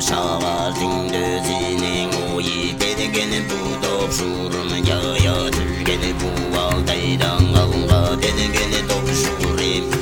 Şavardın dözünün oyu Dedegeni bu topşurum Yaya türgeni bu aldaydan Alga dedegeni topşurim